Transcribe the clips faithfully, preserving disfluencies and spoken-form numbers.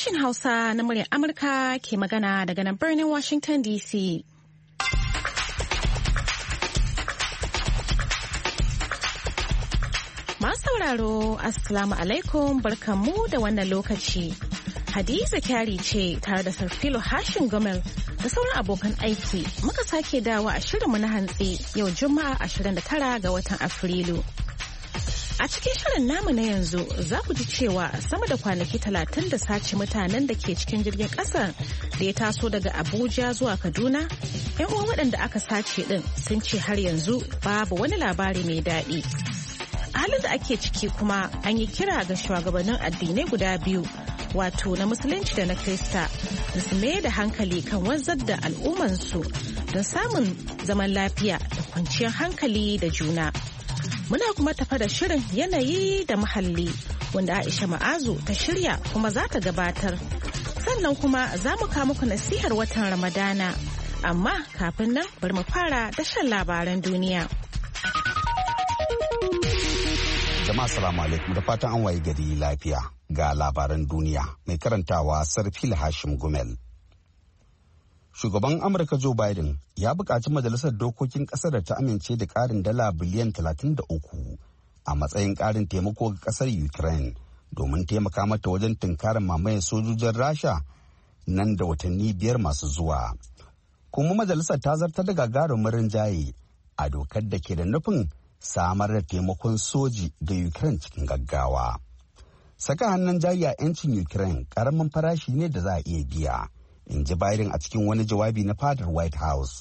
Sashen Hausa na muryar Amurka ke magana daga nan birnin Washington D C. Masu sauraro, Assalamu alaikum, barkanmu da wannan lokaci. Hadiza Kyari ce tare da Sarfilo Hashin Gomel da sauran abokan aiki muka sake dawo a shirinmu na hantsi yau Juma'a ashirin da tara ga watan Afrilu. A cikin shirin namu na yanzu za ku ji cewa sama da kwanaki talatin da sace mutanen da ke cikin jirgin ƙasar da ya taso daga Abuja zuwa Kaduna, 'yan uwan waɗanda aka sace ɗin sun ce har yanzu babu wani labari mai daɗi. A halin da ake ciki kuma an yi kira ga shugabannin addinai guda biyu, wato na Musulunci da na Kirista, da su mai da hankali kan wanzar da al'ummansu don samun zaman lafiya da kwanciyar hankali da juna. Muna kuma tafa da shirin yanayi da muhalli wanda Aisha Ma'azu ta shirya kuma za ta gabatar. Sannan kuma za mu kawo muku nasihar watan Ramadana. Amma kafin nan bari mu fara da shan labaran duniya. Jama'a salamu alaikum da fatan an waye gari lafiya ga labaran duniya mai karantawa Sarfil Hashim Gumel. Shugaban Amurka Joe Biden ya buƙaci Majalisar Dokokin ƙasar da ta amince da ƙarin dala biliyan talatin da uku a matsayin ƙarin taimako ga ƙasar Ukraine domin taimaka mata wajen tunkarar mamayar sojojin Rasha nan da watanni biyar masu zuwa. Kuma Majalisar ta zartar da gagarumin rinjaye a dokar da ke da nufin samar da taimakon soji ga Ukraine cikin gaggawa. Saka hannun jari a 'yancin Ukraine ƙaramin farashi ne da za a iya biya. In ji Biden a cikin wani jawabi na fadar White House.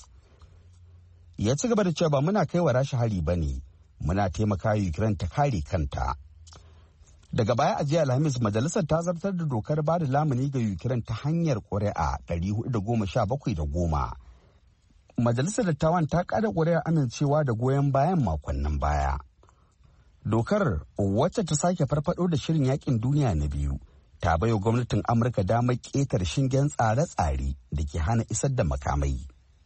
Ya ci gaba da cewa ba muna kai wa Rasha hari ba ne, muna taimaka Ukraine ta kare kanta. Daga baya a jiya Alhamis majalisar ta zartar da dokar ba da lamuni ga Ukraine ta hanyar ƙuri'a ɗari hudu da goma sha bakwai da goma. Majalisar dattawan ta kada ƙuri'ar amincewa da goyon bayan makonnin baya. Dokar wacce ta sake farfado da shirin yakin duniya na biyu ta baiwa gwamnatin Amurka damar ƙetar shingen tsare-tsare da ke hana isar da makamai.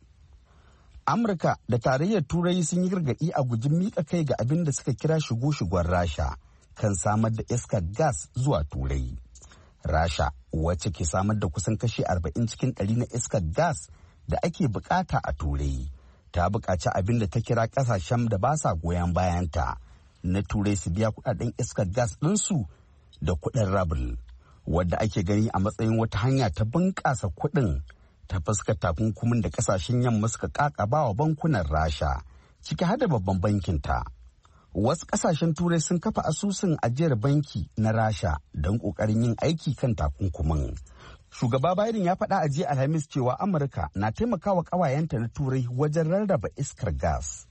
Amurka da tarayyar Turai sun yi gargaɗi a guji miƙa kai ga abin da suka kira shigo-shigon Rasha kan samar da iskar gas zuwa Turai. Rasha wacce ke samar da kusan kashi arba'in cikin ɗari na iskar gas da ake bukata a Turai, ta buƙaci abin da ta kira ƙasashen da ba sa goyon bayanta na Turai su biya kuɗaɗen iskar gas ɗinsu da kuɗin rabul. Wadda ake gani a matsayin wata hanya ta bunƙasa kuɗin ta fuskar takunkumin da ƙasashen yamma suka ƙaƙaba wa bankunan Rasha, ciki har da babban bankin ta. Wasu ƙasashen Turai sun kafa asusun ajiyar banki na Rasha don ƙoƙarin yin aiki kan takunkumin. Shugaba Biden ya faɗa a jiya Alhamis cewa Amurka na taimakawa ƙawayenta na Turai wajen rarraba iskar gas.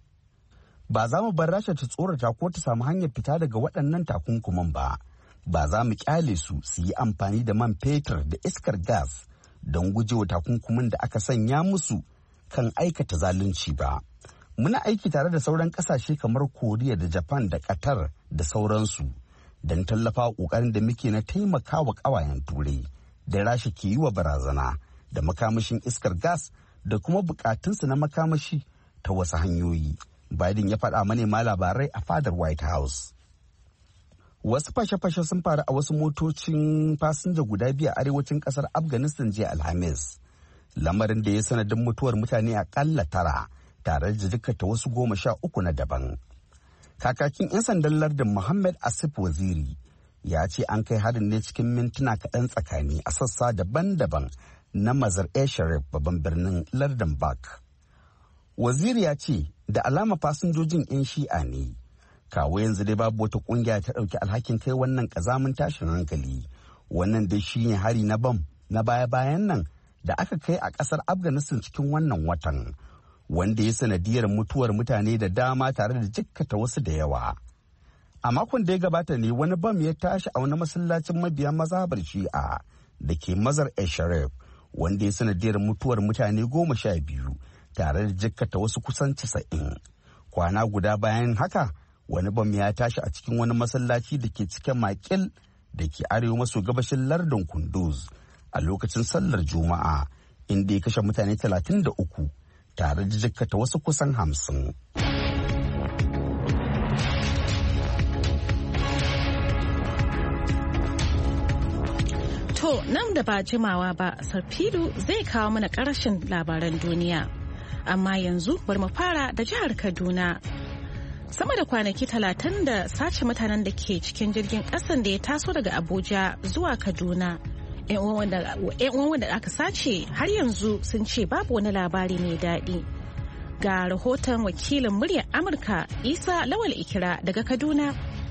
Ba za mu bar Rasha ta tsorata ko ta samu hanyar fita daga waɗannan takunkumin ba. Ba za mu kyale su su yi amfani da man fetur da iskar gas don gujewa takunkumin da aka sanya musu kan aikata zalunci ba. Muna aiki tare da sauran kasashe kamar Koriya da Japan da Qatar da sauransu don tallafa ƙoƙarin da muke na taimakawa ƙawayen Turai da Rasha ke yi wa barazana da makamashin iskar gas da kuma bukatunsu na makamashi ta wasu hanyoyi. Biden ya faɗa manema labarai a fadar White House. Wasu fashe-fashe sun faru a wasu motocin fasinja guda biyu a arewacin kasar Afghanistan jiya Alhamis. Lamarin da ya sanadin mutuwar mutane akalla tara tare da jikkata wasu goma sha uku na daban. Kakakin 'yan sandan lardin Muhammad Asif Waziri ya ce an kai harin ne cikin mintuna kaɗan tsakani a sassa daban-daban na Mazar-e-Sharif babban birnin lardin Bak. Waziri ya ce da alama fasinjojin 'yan shi'a ne. Kawo yanzu dai babu wata kungiya ta ɗauki alhakin kai wannan ƙazamin tashin hankali. Wannan dai shi ne hari na bam na baya-bayan nan da aka kai a ƙasar Afghanistan cikin wannan watan, wanda ya sanadiyar mutuwar mutane da dama tare da jikkata wasu da yawa. A makon da ya gabata ne wani bam ya tashi a wani masallacin mabiya mazhabar Shi'a da ke Mazar-e-Sharif, wanda ya sanadiyar mutuwar mutane goma sha biyu tare da jikkata wasu kusan casa'in. Kwana guda bayan haka, wani bam ya tashi a cikin wani masallaci da ke cikin makil da ke arewa maso gabashin lardin Kunduz a lokacin sallar Juma'a, inda ya kashe mutane talatin da uku tare da jikkata wasu kusan hamsin. To To nan da ba jimawa ba Sarfilu zai kawo mana ƙarshen labaran duniya. Amma yanzu bari mu fara da jihar Kaduna. Sama da kwanaki talatin da sace mutanen da ke cikin jirgin ƙasan da ya taso daga Abuja zuwa Kaduna. 'Yan uwan wanda aka sace har yanzu sun ce babu wani labari mai daɗi. Ga rahoton wakilin muryar Amurka Isa Lawal Ikira daga Kaduna.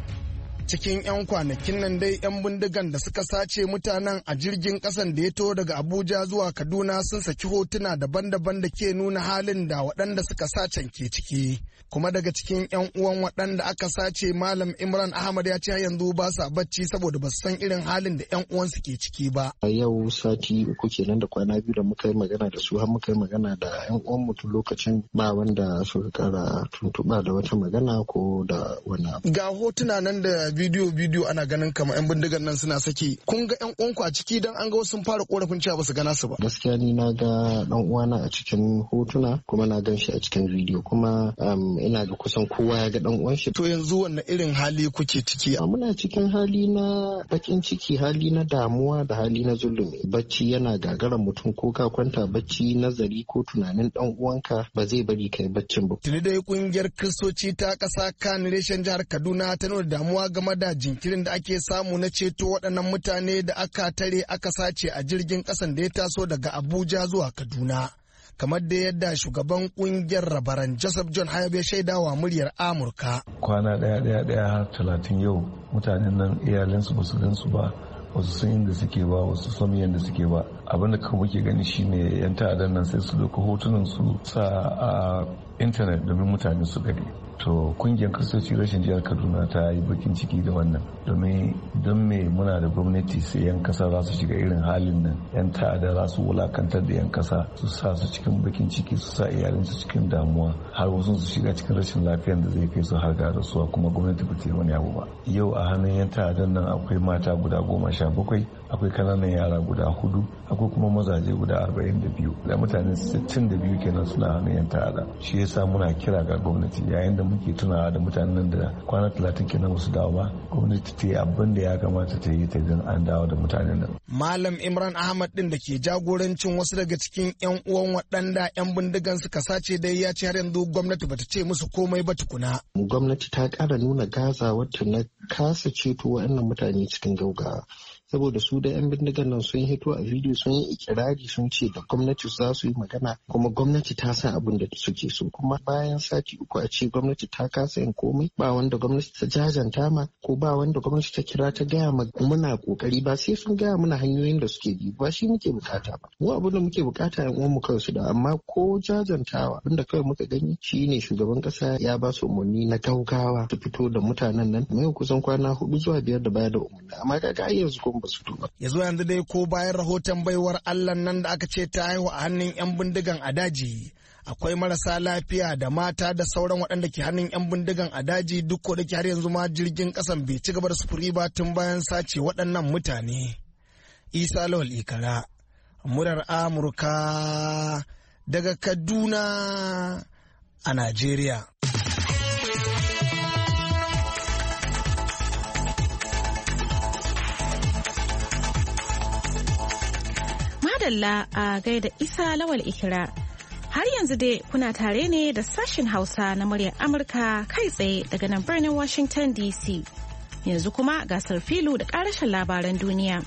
Cikin 'yan kwanakin nan dai 'yan bindigan da suka sace mutanen a jirgin kasan da ya taho daga Abuja zuwa Kaduna sun saki hotuna daban-daban da ke nuna halin da waɗanda suka sacen ke ciki. Kuma daga cikin 'yan uwan waɗanda aka sace Malam Imran Ahmad ya ce har yanzu ba sa bacci saboda ba su san irin halin da 'yan uwansu ke ciki ba. A yau sati uku kenan da kwana biyu da muka yi magana da su har muka yi magana da 'yan uwan mutum lokacin ba wanda suka kara tuntuɓa da wata magana ko da wani abu. Ga hotuna nan da bidiyo bidiyo ana ganin kamar 'yan bindigan nan suna saki. Kun ga 'yan uwanku a ciki dan an ga wasu sun fara korafin cewa ba su gana su ba. Gaskiya ni na ga dan uwana a cikin hotuna kuma na gan shi a cikin bidiyo kuma ina ga kusan kowa ya ga dan uwan shi. To yanzu wannan irin hali kuke ciki? Muna cikin hali na bakin ciki, hali na damuwa da hali na zulumi. Bacci yana gagarar mutum ko ka kwanta bacci nazari ko tunanin dan uwanka ba zai bari kai baccin ba. Tuni dai kungiyar Kristoci ta ƙasa kan reshen jihar Kaduna ta nuna damuwa game da jinkirin da ake samu na ceto waɗannan mutane da aka tare aka sace a jirgin ƙasan da ya taso daga Abuja zuwa Kaduna. Kamar da yadda shugaban kungiyar Rabaran Joseph John Hayab ya shaida wa muryar Amurka. Kwana ɗaya ɗaya ɗaya har talatin yau mutanen nan iyalinsu ba su gansu ba, wasu sun inda suke ba, wasu sun yadda suke ba. Abin da kawai muke gani shine yan ta'addan nan sai su dauka hotunan su sa a intanet domin mutane su gani. To kungiyar kristoci rashin jihar Kaduna ta yi bakin ciki da wannan domin don me muna da gwamnati sai yan kasa za su shiga irin halin nan, yan ta'adda za su wulakantar da yan kasa su sa su cikin bakin ciki, su sa iyalinsu cikin damuwa har wasu su shiga cikin rashin lafiyar da zai kai su har ga rasuwa kuma gwamnati ba ta yi wani abu ba. Yau a hannun yan ta'addan nan akwai mata guda goma sha bakwai, akwai kananan yara guda hudu, akwai kuma mazaje guda arba'in da biyu da mutane sittin da biyu kenan suna hannun yan ta'adda. Shi yasa muna kira ga gwamnati yayin da muke tunawa da mutanen da kwana talatin kenan wasu dawo ba, gwamnati ta yi abin da ya kamata ta yi ta gan an dawo da mutanen nan. Malam Imran Ahmad din da ke jagorancin wasu daga cikin 'yan uwan waɗanda 'yan bindigan suka sace dai ya ce har yanzu gwamnati bata ce musu komai ba tukuna. Gwamnati ta ƙara nuna gaza wata na kasa ceto waɗannan mutane cikin gaugawa. Saboda su da 'yan bindigan nan sun hito a bidiyo sun yi ikirari sun ce da gwamnati za su yi magana kuma gwamnati ta san abin da suke so, kuma bayan sati uku a ce gwamnati ta kasa yin komai, ba wanda gwamnati ta jajanta ma ko ba wanda gwamnati ta kira ta gaya ma muna kokari, ba sai sun gaya muna hanyoyin da suke bi, ba shi muke bukata ba. Mu abin da muke bukata yan uwan mu kawai su da, amma ko jajantawa abinda kawai muka gani shine shugaban kasa ya ba su umarni na gaugawa su fito da mutanen nan mai kusan kwana hudu zuwa biyar da baya da umarni, amma kaga yanzu ko ba su tuba. Ya zo yanzu dai ko bayan rahoton baiwar Allah nan da aka ce ta haihu a hannun 'yan bindigan a daji, akwai marasa lafiya da mata da sauran waɗanda ke hannun 'yan bindigan a daji, duk ko da ke har yanzu ma jirgin ƙasan bai ci gaba da sufuri ba tun bayan sace waɗannan mutane. Isa Lawal Ikara, murar Amurka daga Kaduna a Najeriya. Madalla a gaida Isa Lawal Ikira. Har yanzu dai kuna tare ne da sashen Hausa na muryar Amurka kai tsaye daga nan birnin Washington D C. Yanzu kuma gasar filu da ƙarashin labaran duniya.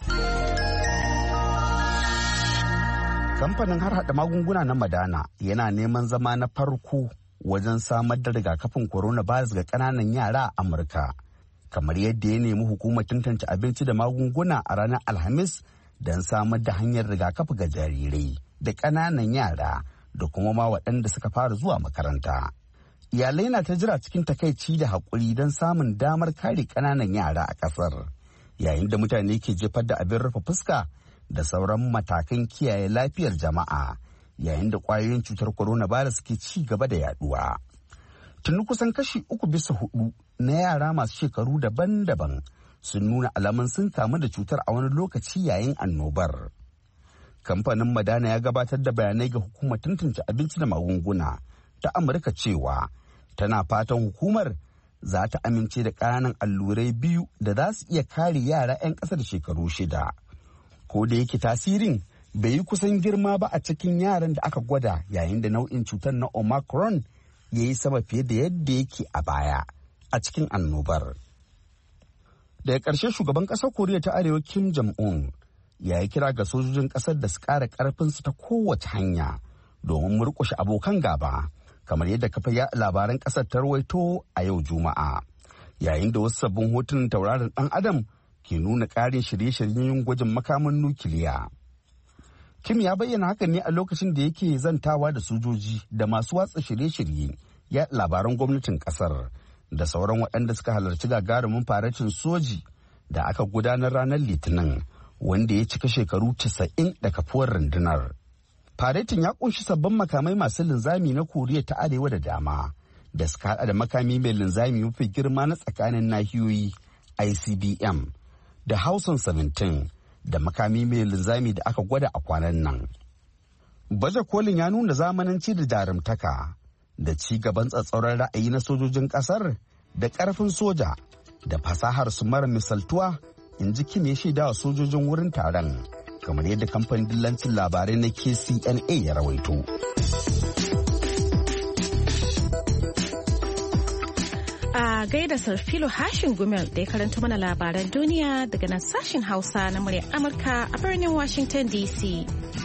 Kamfanin harhaɗa magunguna na Madana yana neman zama na farko wajen samar da rigakafin coronavirus ga ƙananan yara a Amurka, kamar yadda ya nemi hukumar tantance abinci da magunguna a ranar Alhamis don samar da hanyar rigakafi ga jarirai da ƙananan yara da kuma ma waɗanda suka fara zuwa makaranta. Iyalai na ta jira cikin takaici da haƙuri don samun damar kare ƙananan yara a ƙasar, yayin da mutane ke jefar da abin rufe fuska da sauran matakan kiyaye lafiyar jama'a, yayin da ƙwayoyin cutar coronavirus ke ci gaba da yaduwa. Tuni kusan kashi uku bisa hudu na yara masu shekaru daban-daban sun nuna alamun sun kamu da cutar a wani lokaci yayin annobar. Kamfanin Madana ya gabatar da bayanai ga hukumar tantance abinci da magunguna ta Amurka cewa tana fatan hukumar za ta amince da ƙananan allurai biyu da za su iya kare yara 'yan ƙasa da shekaru shida, ko da yake tasirin bai yi kusan girma ba a cikin yaran da aka gwada yayin da nau'in cutar na Omicron ya yi sama fiye da yadda yake a baya a cikin annobar. Daga ƙarshe shugaban ƙasar Koriya ta Arewa Kim Jong-un ya yi kira ga sojojin ƙasar da su ƙara ƙarfinsu ta kowace hanya domin murƙushe abokan gaba, kamar yadda kafa ya labaran ƙasar ta rawaito a yau Juma'a. Yayin da wasu sabbin hotunan tauraron ɗan Adam ke nuna ƙarin shirye-shiryen gwajin makaman nukiliya. Kim ya bayyana hakan ne a lokacin da yake zantawa da sojoji da masu watsa shirye-shirye ya labaran gwamnatin ƙasar da sauran waɗanda suka halarci gagarumin faracin soji da aka gudanar ranar Litinin, wanda ya cika shekaru casa'in da kafuwar rundunar. Faretin ya kunshi sabbin makamai masu linzami na Koriya ta Arewa da dama da suka hada da makami mai linzami mafi girma na tsakanin nahiyoyi I C B M da Hausan seventeen da makami mai linzami da aka gwada a kwanan nan. Baje kolin ya nuna zamananci da jarumtaka da ci gaban tsatsauran ra'ayi na sojojin kasar da karfin soja da fasahar su mara misaltuwa, in ji Kim ya shaida wa sojojin wurin taron, kamar yadda kamfanin dillancin labarai na K C N A ya rawaito. A gaida Sarfilo Hashin Gumel da ya karanta mana labaran duniya daga nan sashen Hausa na muryar Amurka a birnin Washington D C.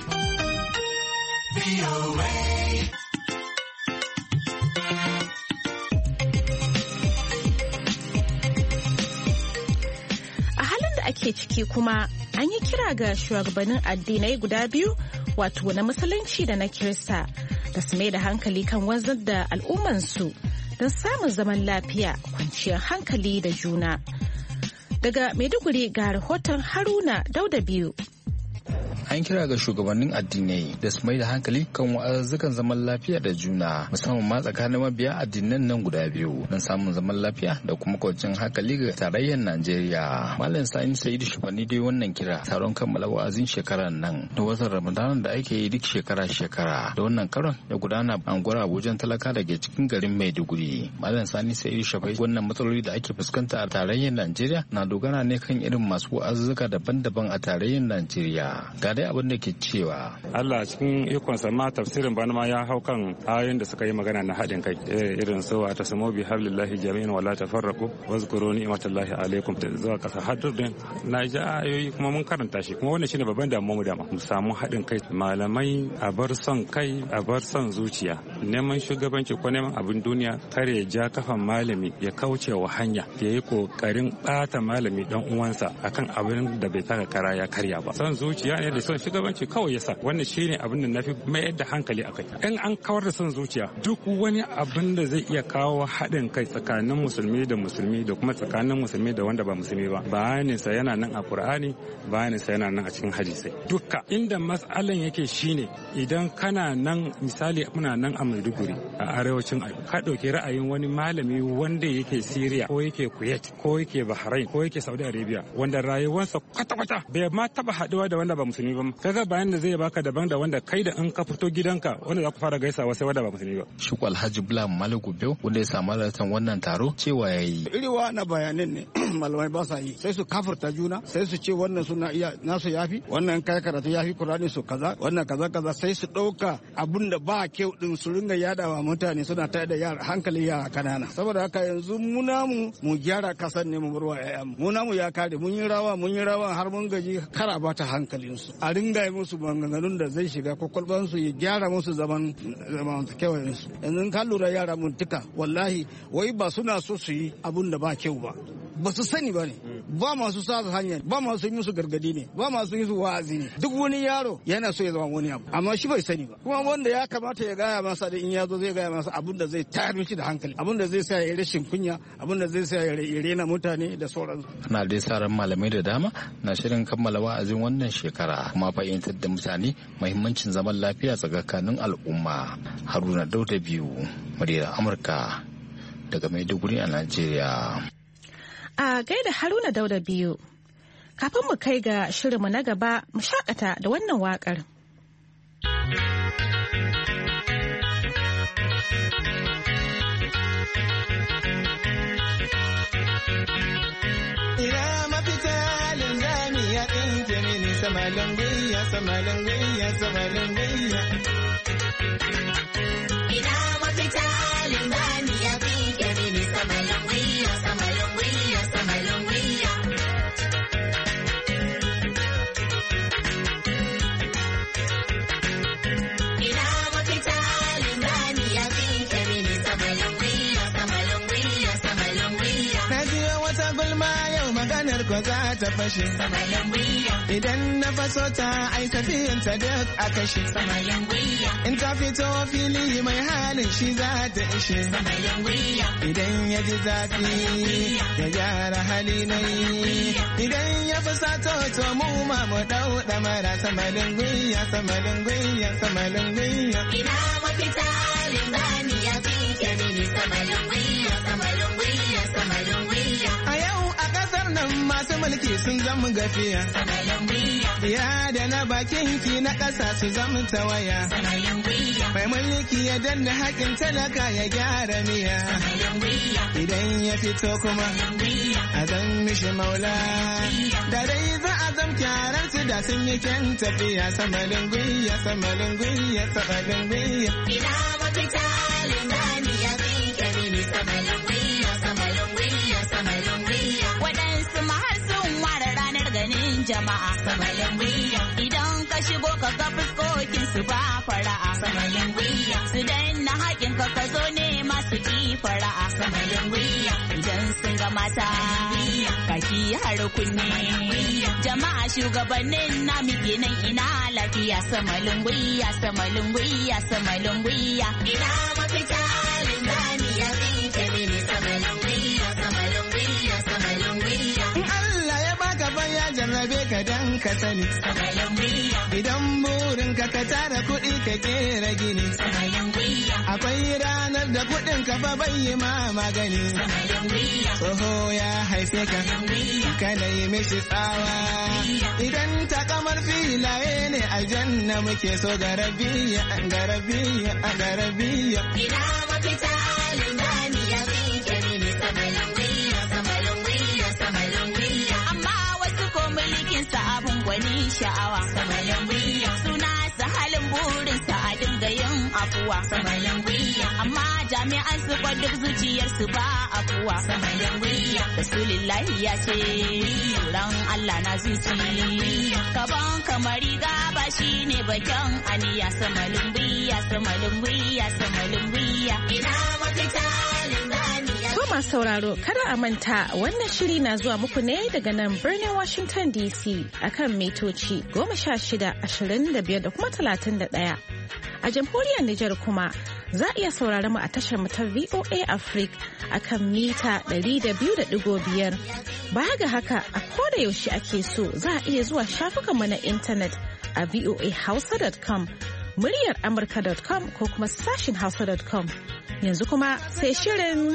A halin da ake ciki kuma an yi kira ga shugabannin addinai guda biyu, wato na Musulunci da na Kirista, da su mai da hankali kan wanzar da al'ummansu don samun zaman lafiya, kwanciyar hankali da juna. Daga Maiduguri ga rahoton Haruna Dauda biyu. An kira ga shugabannin addinai da su mai da hankali kan wa'azzukan zaman lafiya da juna, musamman ma tsakanin mabiya addinan nan guda biyu, don samun zaman lafiya da kuma kwanciyar hankali ga tarayyar Najeriya. Malam Sani Sa'idu Shufani dai wannan kira taron kammala wa'azin shekarar nan da watan Ramadan da ake yi duk shekara-shekara, da wannan karon ya gudana a anguwar Abuja talaka da ke cikin garin Maiduguri. Malam Sani Sa'idu Shufani wannan matsaloli da ake fuskanta a tarayyar Najeriya na dogara ne kan irin masu wa'azzuka daban-daban a tarayyar Najeriya. Ga dai abin da ke cewa Allah cikin ikonsa ma tafsirin bana ma ya hau kan ayoyin da suka yi magana na haɗin kai, irin su a tasamo bi hablillahi jami'in wala tafarraqu wazkuru ni'matallahi alaikum zuwa kasa hadur din na ji ayoyi kuma mun karanta shi, kuma wannan shine babban damuwa mu dama mu samu haɗin kai, malamai a bar son kai a bar son zuciya, neman shugabanci ko neman abin duniya kare ya ja kafan malami ya kauce wa hanya, ya yi kokarin bata malami dan uwansa akan abin da bai taka kara ya karya ba. Son zuciya ne da son shugabanci kawai yasa, wannan shine abin da nafi mayar da hankali akai. In an kawar da son zuciya, duk wani abin da zai iya kawo haɗin kai tsakanin musulmi da musulmi da kuma tsakanin musulmi da wanda ba musulmi ba, bayanin sa yana nan a Qur'ani, bayanin sa yana nan a cikin hadisai. Dukka inda mas'alan yake shine idan kana nan, misali muna nan a Maiduguri a arewacin, ka dauki ra'ayin wani malami wanda yake Syria ko yake Kuwait ko yake Bahrain ko yake Saudi Arabia, wanda rayuwarsa kwata-kwata bai ma taba haduwa da wanda ba musulmi ba, kaga bayan da zai baka daban da wanda kai da in ka fito gidanka wanda za ku fara gaisawa sai wanda ba musulmi ba. Shi Alhaji Bula Maliku Biyo wanda ya samu halartar wannan taro cewa yayi iriwa na bayanin ne malamai ba sa yi, sai su kafirta juna, sai su ce wannan suna iya nasu yafi, wannan kai karatu yafi Qur'ani su kaza, wannan kaza kaza, sai su dauka abun da ba kyau din su ringa yadawa mutane, suna tayar da yara hankali yara kanana. Saboda haka yanzu mu namu mu gyara kasan ne mu barwa ƴaƴan mu namu ya kare, mun yi rawa mun yi rawa har mun gaji, kara bata hankalinsu, a ringa yi musu maganganun da zai shiga kwakwalbansu ya gyara musu zaman zamantakewarsu. Yanzu ka lura yara mun tuka wallahi wai ba suna so su yi abun da ba kyau ba, ba su sani ba ne, ba masu sa hanya, ba masu yi musu gargadi ne, ba masu yi su wa'azi ne. Duk wani yaro yana so ya zama wani abu amma shi bai sani ba, kuma wanda ya kamata ya gaya masa da in ya zo zai gaya masa abun da zai tayar mishi da hankali, abun da zai sa ya rashin kunya, abun da zai sa ya rena mutane da sauransu. Ana dai sa ran malamai da dama na shirin kammala wa'azin wannan shekara, kuma fahimtar da mutane muhimmancin zaman lafiya tsakanin al'umma. Haruna Dauda biyu, muryar Amurka daga Maiduguri a Najeriya. A gaida Haruna Dauda biyu, kafin mu kai ga shirinmu na gaba mu shakata da wannan waƙar. Ina mafita linzami ya ɗinke mini sama samalin gwiya samalin gwiya samalin gwiya. Ina mafita linzami ya fi kemini samalin gwiya samalin gwiya samalin gwiya. Ina mafita linzami ya fi kemini samalin gwiya samalin gwiya samalin gwiya. Na ji wata gulma yau maganar ko za ta fashe. Samalin gwiya. Idan na faso ta ai tafiyanta duk a kashe. Samalin gwiya. In ta fito fili mai halin shi za ta ishe. Samalin gwiya. Idan ya ji zafi ya gyara hali na yi. Idan ya fi sato to mu ma mu dau damara samalin gwiya samalin gwiya samalin gwiya. Ina mafita linzami ya fi kemini samalin gwiya samalin gwiya samalin gwiya. A yau a kasar nan masu mulki sun zama gafiya. Samalin gwiya. Ya da na bakin ki na ƙasa su zama tawaya. Samalin gwiya. Mai mulki ya danna haƙin talaka ya gyara miya. Samalin gwiya. Idan ya fito kuma a zan mishi maula. Da dai za a zam kyarar su da sun yi kyan tafiya. Samalin gwiya samalin gwiya samalin gwiya. Ina mafita linzami ya fi kemini samalin gwiya samalin gwiya samalin gwiya. Waɗansu mahar sun ware ranar ganin jama'a. Samalin gwiya. Idan ka shigo ka ga fuskokin su ba fara'a. Samalin gwiya. Su danna haƙin ka ka zo ne masu ki fara'a. Samalin gwiya. Idan sun ga mata kaki har kunne. Jama'a shugabannin na muke nan ina lafiya. Samalin gwiya samalin gwiya samalin gwiya. Ina mafita linzami ya fi kemini samalin gwiya samalin gwiya samalin gwiya. In Allah ya baka baya jarrabe ka dan ka sani. Samalin gwiya. Idan burin ka ka tara kuɗi ka kera gini. Samalin gwiya. Akwai ranar da kuɗin ka fa bai ma magani. Samalin gwiya. Tsoho ya haife ka kana yi mishi tsawa. Idan ta kamar filaye ne aljanna muke so garabiya garabiya garabiya. Ina mafita linzami ya fi kemini samalin gwiya samalin gwiya samalin gwiya. Amma wasu ko mulkin sa abun gwani sha'awa. Samalin gwiya. Suna sa halin burin sa a dinga yin afuwa. Samalin gwiya. Amma jami'an su kwa duk zuciyar su ba afuwa. Samalin gwiya. Rasulullahi ya ce ran Allah na zuci. Kaban kamari gaba shine bakin aniya. Samalin gwiya samalin gwiya samalin gwiya. Ina mafita linzami ya. To masu sauraro kada a manta wannan shiri na zuwa muku ne daga nan birnin Washington D C akan mitoci goma sha shida ashirin da biyar da kuma talatin da ɗaya. A jamhuriyar Nijar kuma za a iya saurari mu a tashar mu ta V O A Africa akan mita ɗari da biyu da ɗigo biyar. Baya ga haka a koda yaushe ake so za a iya zuwa shafukanmu na intanet a voa hausa dot com, muryar amurka dot com ko kuma sashin hausa dot com. Yanzu kuma sai shirin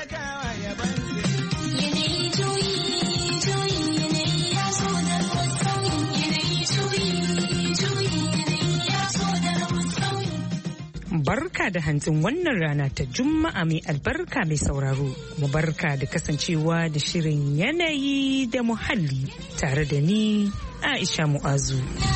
Barka da hantsin wannan rana ta Juma'a mai albarka mai sauraro. Mu barka da kasancewa da shirin yanayi da muhalli tare da ni Aisha Mu'azu.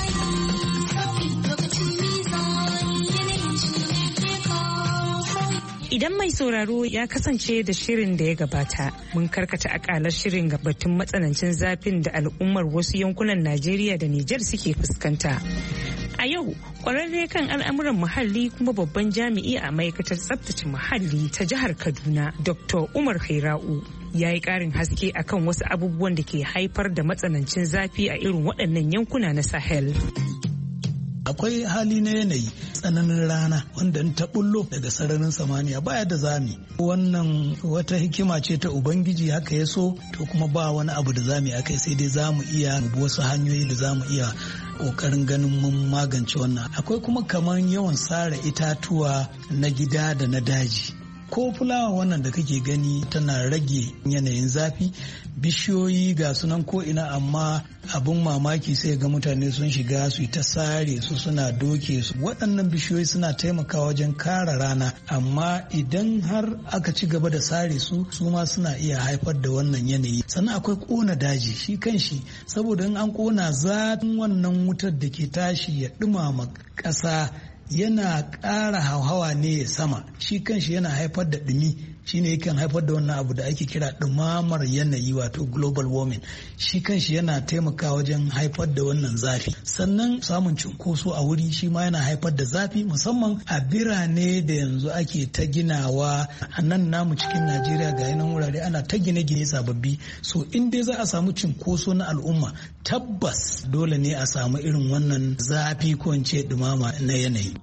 Idan mai sauraro ya kasance da shirin da ya gabata, mun karkata akalar shirin ga batun matsanancin zafin da al'ummar wasu yankunan Najeriya da Nijar suke fuskanta. A yau, kwararre kan al'amuran muhalli kuma babban jami'i a ma'aikatar tsabtace muhalli ta jihar Kaduna, Doctor Umar Khaira'u, ya yi ƙarin haske akan wasu abubuwan da ke haifar da matsanancin zafi a irin waɗannan yankuna na Sahel. Akwai hali na yanayi tsananin rana wanda in ta bullo daga sararin samaniya baya da zami. Wannan wata hikima ce ta Ubangiji haka ya so, to kuma ba wani abu da zami akai sai dai zamu iya wasu hanyoyi da zamu iya kokarin ganin mun magance wannan. Akwai kuma kaman yawan sare itatuwa na gida da na daji. ko fulawa wannan da kake gani tana rage yanayin zafi. Bishiyoyi ga sunan ko ina, amma abun mamaki sai ga mutane sun shiga su ta sare su suna doke su. Waɗannan bishiyoyi suna taimakawa wajen kare rana, amma idan har aka ci gaba da sare su su ma suna iya haifar da wannan yanayi. Sannan akwai ƙona daji shi kan shi, saboda in an ƙona zafin wannan wutar da ke tashi ya ɗumama ƙasa yana ƙara hauhawa ne sama, shi kanshi yana haifar da ɗumi, shi ne yakan haifar da wannan abu da ake kira ɗumamar yanayi wato global warming. Shi kanshi yana taimakawa wajen haifar da wannan zafi. Sannan samun cunkoso a wuri shi ma yana haifar da zafi, musamman a birane da yanzu ake ta ginawa a nan namu cikin Najeriya ga yanan wurare ana ta gine-gine sababbi. So in dai za a samu cunkoso na al'umma, tabbas dole ne a samu irin wannan zafi ko in ce ɗumama na yanayi.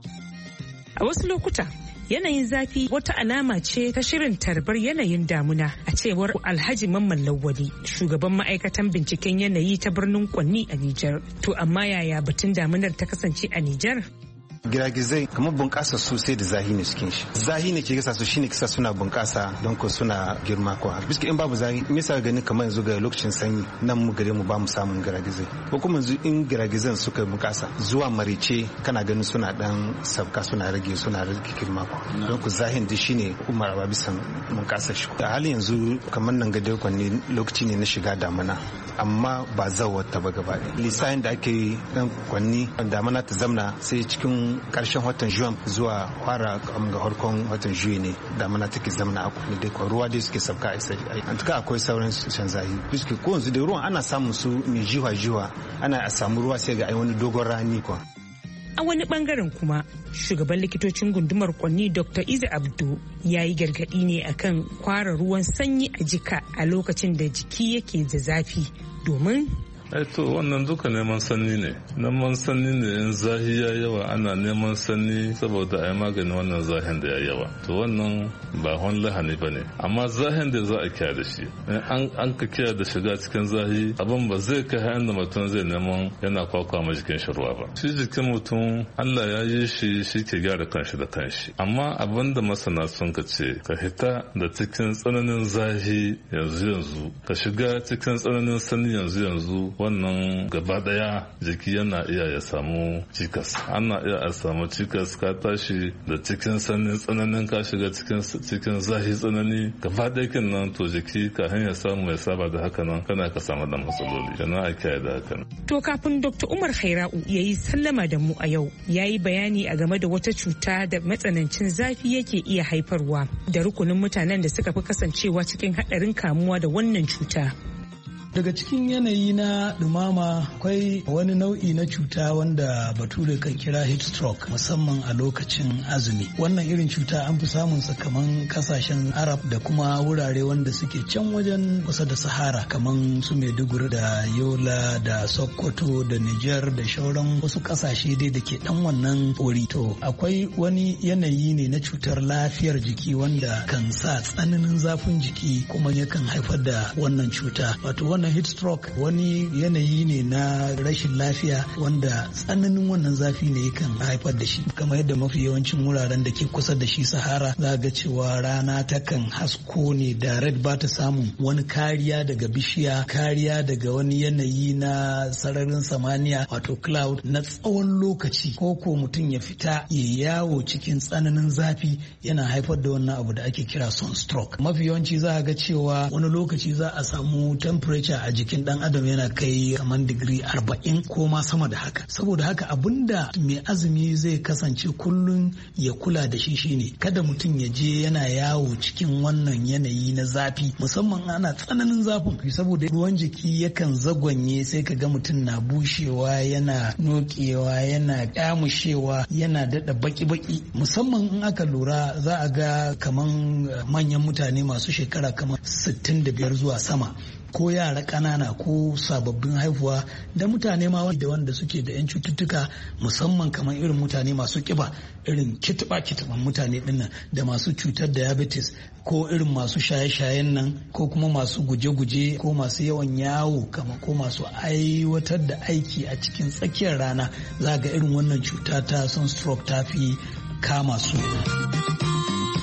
A wasu lokuta yanayin zafi wata alama ce ta shirin tarbar yanayin damuna, a cewar Alhaji Mamman Lawwali, shugaban ma'aikatan binciken yanayi ta birnin Kwanni a Nijar. To amma yaya batun damunar ta kasance a Nijar? Giragizai kamar bunƙasa sosai da zahi ne cikin shi. Zahi ne ke gasa su shine kisa suna bunƙasa don ko suna girma ko har. Biski in babu zahi, me yasa ganin kamar yanzu ga lokacin sanyi nan mu gare mu ba mu samun giragizai. Ko kuma yanzu in giragizan suka bunƙasa zuwa marice kana ganin suna dan sabka suna rage suna rage girma ko. Don ko zahin da shine umar ba bisan bunƙasa shi. A halin yanzu kamar nan ga Kwanni lokaci ne na shiga damuna, amma ba zawar ta ba gaba ɗaya. Lissahin da ake yi dan Kwanni damuna ta zamna sai cikin karshen watan juwan zuwa fara ga harkon watan juye ne damana take zamana a kuma dai ruwa dai suke sabka a sai an tuka akwai sauran shan zahi biski ko yanzu da ruwan ana samun su mai jiwa jiwa ana a samu ruwa sai ga ai wani dogon rani kwa. A wani bangaren kuma shugaban likitocin gundumar Kwanni Doctor Iza Abdu ya yi gargadi ne akan kwara ruwan sanyi a jika a lokacin da jiki yake da zafi, domin to wannan duka neman sanni ne neman sanni ne in zahi ya yawa ana neman sanni saboda a yi maganin wannan zahin da ya yawa, to wannan ba wani lahani ba ne, amma zahin da za a kiya da shi an ka kiya da shiga cikin zahi abin ba zai kai hanyar da mutum zai neman yana kwakwa ma jikin shi ruwa ba. Shi jikin mutum Allah ya yi shi shi ke gyara kanshi da kanshi, amma abin da masana sun ka ce ka hita da cikin tsananin zahi yanzu yanzu ka shiga cikin tsananin sanni yanzu yanzu, wannan gaba daya jiki yana iya ya samu cikas, ana iya a samu cikas ka tashi da cikin sannin tsananin ka shiga cikin cikin zahi tsanani gaba daya kin nan to jiki ka hanya samu ya saba da haka nan kana ka samu da matsaloli kana a kiyaye da haka. To kafin Doctor Umar Khaira'u yayi sallama da mu a yau yayi bayani a game da wata cuta da matsanancin zafi yake iya haifarwa da rukunin mutanen da suka fi kasancewa cikin hadarin kamuwa da wannan cuta. Daga cikin yanayi na dumama akwai wani nau'i na cuta wanda bature kan kira heat stroke, musamman a lokacin azumi. Wannan irin cuta an fi samun sa kaman kasashen Arab da kuma wurare wanda suke can wajen kusa da Sahara kaman su Maiduguri da Yola da Sokoto da Niger da shauran wasu kasashe dai da ke dan wannan wuri. To akwai wani yanayi ne na cutar lafiyar jiki wanda kan sa tsananin zafin jiki kuma yakan haifar da wannan cuta. Wato wannan heat stroke wani yanayi ne na rashin lafiya wanda tsananin wannan zafi ne yakan haifar da shi, kamar yadda mafi yawancin wuraren da ke kusa da shi Sahara za ga cewa rana takan hasko ne da red ba ta samun wani kariya daga bishiya, kariya daga wani yanayi na sararin samaniya wato cloud na tsawon lokaci, ko ko mutum ya fita ya yawo cikin tsananin zafi yana haifar da wannan abu da ake kira sunstroke. Mafi yawanci za ga cewa wani lokaci za a samu temperature a jikin dan adam yana kai kamar digiri arba'in ko ma sama da haka. Saboda haka abinda mai azumi zai kasance kullum ya kula da shi shine kada mutum ya je yana yawo cikin wannan yanayi na zafi, musamman ana tsananin zafin, saboda ruwan jiki yakan zagwanye sai ka ga mutum na bushewa, yana nokewa, yana kyamushewa, yana dada baki-baki. Musamman in aka lura za a ga kaman manyan mutane masu shekara kamar sittin da biyar zuwa sama, ko yara ƙanana ko sababbin haihuwa da mutane ma da wanda suke da 'yan cututtuka, musamman kamar irin mutane masu kiba, irin kitiba kitiban mutane dinnan, da masu cutar diabetes ko irin masu shaye-shayen nan, ko kuma masu guje-guje ko masu yawan yawo kama ko masu aiwatar da aiki a cikin tsakiyar rana, za ga irin wannan cuta ta sunstroke ta fi kama su.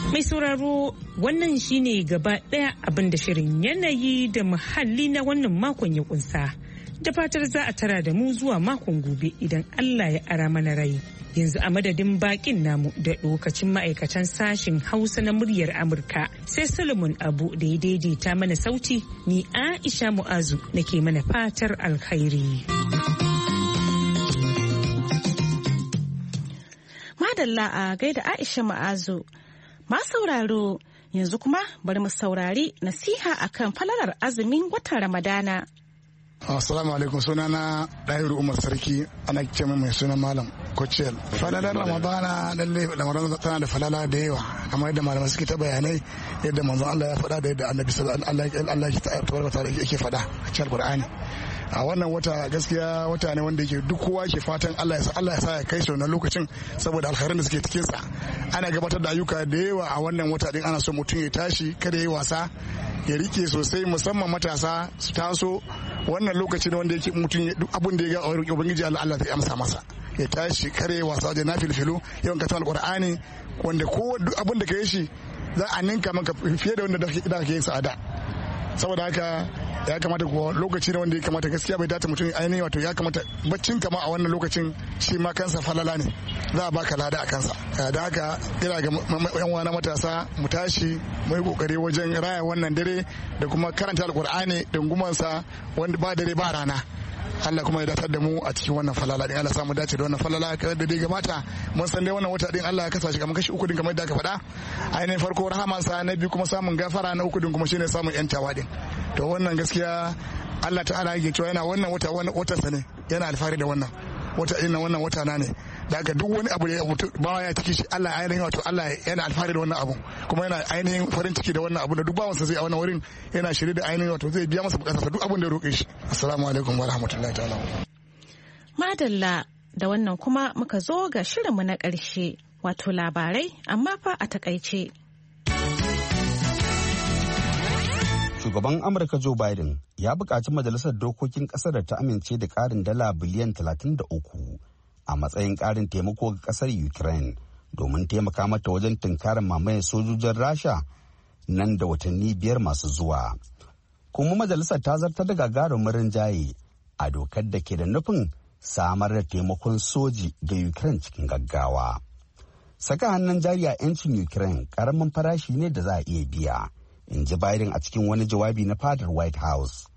Mai sauraro wannan shine gaba ɗaya abin da shirin yanayi da muhalli na wannan makon ya kunsa. Da fatar za a tara da mu zuwa makon gobe idan Allah ya ara mana rai. Yanzu a madadin bakin namu da lokacin ma'aikatan sashin Hausa na muryar Amurka sai Solomon Abu da ya daidaita mana sauti, ni Aisha Mu'azu nake mana fatar alkhairi. Madalla a gaida Aisha Mu'azu. Ma sauraro yanzu kuma bari mu saurari nasiha akan falalar azumin watan Ramadana. Assalamu alaikum, sunana Dahiru Umar Sarki, ana ce mai suna Malam Kochel. Falalar Ramadana lalle Ramadana tana da falala da yawa, kamar yadda malamai suke ta bayanai yadda manzon Allah ya faɗa da yadda Annabi sallallahu alaihi wasallam Allah ya tabaraka ta'ala yake faɗa a cikin Qur'ani. A wannan wata gaskiya wata ne wanda yake duk kowa ke fatan Allah ya sa Allah ya sa ya kai shi wannan lokacin saboda alkhairin da suke cikin sa. Ana gabatar da ayyuka da yawa a wannan wata din, ana so mutum ya tashi kada ya wasa, ya rike sosai, musamman matasa su taso. Wannan lokaci ne wanda yake mutum duk abin da ya ga a ubangiji Allah Allah zai amsa masa. Ya tashi kare wasa wajen nafilfilu, yawan katon alqur'ani, wanda ko duk abin da ka yi shi za a ninka maka fiye da wanda da kake yin sa'ada. Saboda haka ya kamata ko lokaci ne wanda ya kamata gaskiya bai dace mutum ainihin wato ya kamata baccin kama a wannan lokacin shi ma kansa falala ne, za a baka lada a kansa. Da haka ina ga yan wana matasa mu tashi mu yi kokari wajen raya wannan dare da kuma karanta alkur'ani dungumansa wanda ba dare ba rana. Allah kuma ya datar da mu a cikin wannan falala din. Allah samu dace da wannan falala da dai gamata. Mun san dai wannan wata din Allah ya kasa shi kamar kashi uku din kamar da aka faɗa. Ainihin farko rahamansa, na biyu kuma samun gafara, na uku din kuma shine samun yantawa din. To wannan gaskiya Allah ta'ala yake cewa yana wannan wata wata sa ne, yana alfahari da wannan wata ina wannan wata na ne. Daga duk wani abu da ya mutu bawa ya ciki shi Allah ainihin wato Allah yana alfahari da wannan abu, kuma yana ainihin farin ciki da wannan abu da duk bawansa zai a wannan wurin yana shirye da ainihin wato zai biya masa bukatarsa duk abin da ya roƙe shi. Assalamu alaikum wa rahmatullahi ta'ala. Madalla, da wannan kuma muka zo ga shirinmu na ƙarshe, wato labarai amma fa a takaice. Shugaban Amurka Joe Biden ya buƙaci majalisar dokokin ƙasar da ta amince da ƙarin dala biliyan talatin da uku a matsayin ƙarin taimako ga ƙasar Ukraine domin taimaka mata wajen tunkarar mamayar sojojin Rasha nan da watanni biyar masu zuwa. Kuma majalisar ta zartar da gagarumin rinjaye a dokar da ke da nufin samar da taimakon soji ga Ukraine cikin gaggawa. Saka hannun jari a 'yancin Ukraine ƙaramin farashi ne da za a iya biya, in ji Biden a cikin wani jawabi na fadar White House.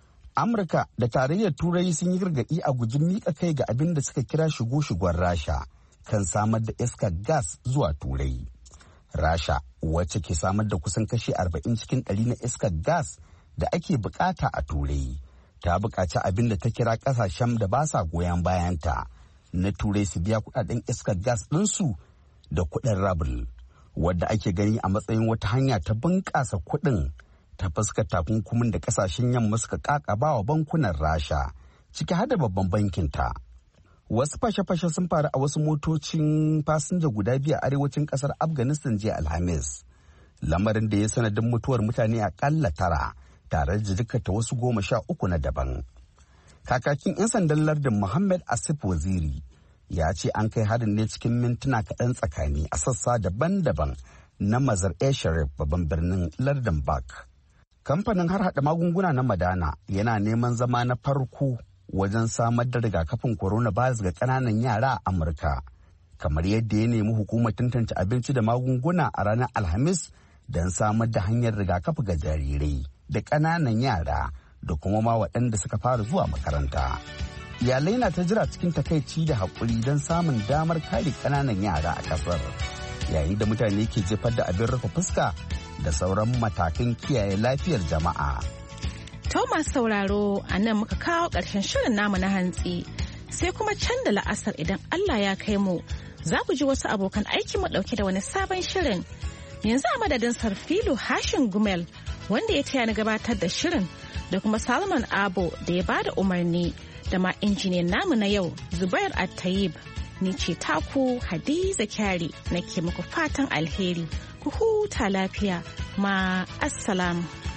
Amurka da tarayyar Turai sun yi gargaɗi a guji miƙa kai ga abin da suka kira shigo-shigon Rasha kan samar da iskar gas zuwa Turai. Rasha, wacce ke samar da kusan kashi arba'in cikin ɗari na iskar gas da ake bukata a Turai, ta buƙaci abin da ta kira ƙasashen da ba sa goyon bayanta na Turai su biya kuɗaɗen iskar gas ɗinsu da kuɗin rabul, wadda ake gani a matsayin wata hanya ta bunƙasa kuɗin ta fuskar takunkumin da kasashen yamma suka kakaba wa bankunan Rasha, ciki har da babban bankin ta. Wasu fashe-fashe sun faru a wasu motocin fasinja guda biyu a arewacin kasar Afghanistan jiya Alhamis, lamarin da ya sanadin mutuwar mutane akalla tara tare da jikkata wasu goma sha uku na daban. Kakakin 'yan sandan lardin Muhammad Asif Waziri ya ce an kai harin ne cikin mintuna kaɗan tsakani a sassa daban-daban na Mazar-e-Sharif, babban birnin lardin Bak. Kamfanin har hada magunguna na Madana yana neman zama na farko wajen samar da rigakafin coronavirus ga ƙananan yara a Amurka, kamar yadda ya nemi hukumar tantance abinci da magunguna a ranar Alhamis don samar da hanyar rigakafi ga jarirai da ƙananan yara da kuma ma waɗanda suka fara zuwa makaranta. Iyalai na ta jira cikin takaici da haƙuri don samun damar kare ƙananan yara a ƙasar, yayin da mutane ke jefar da abin rufe fuska da sauran matakan kiyaye lafiyar jama'a. Thomas sauraro, a nan muka kawo ƙarshen shirin namu na hantsi, sai kuma can da la'asar idan Allah ya kai mu za ku ji wasu abokan aiki mu ɗauke da wani sabon shirin. Yanzu a madadin Sarfilu Hashin Gumel wanda ya taya na gabatar da shirin, da kuma Salman Abo da ya bada umarni, da ma injiniyan namu na yau Zubair At-Tayyib. Ni ce taku Hadiza Kyari nake muku fatan alheri. Ku huta lafiya, ma assalam.